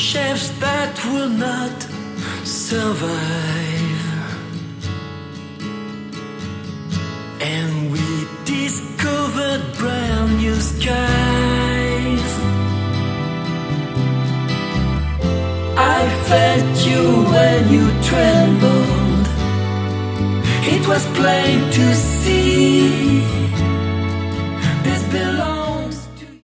ships that will not survive. And we discovered brand new skies. I felt you when you trembled. It was plain to see